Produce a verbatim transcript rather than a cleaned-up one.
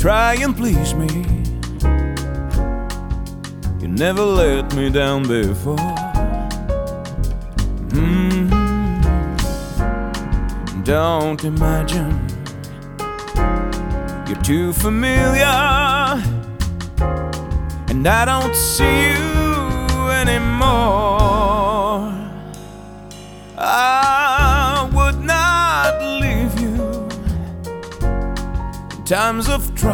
try and please me. You never let me down before. mm. Don't imagine you're too familiar, and I don't see you anymore. I would not leave you in times of trouble.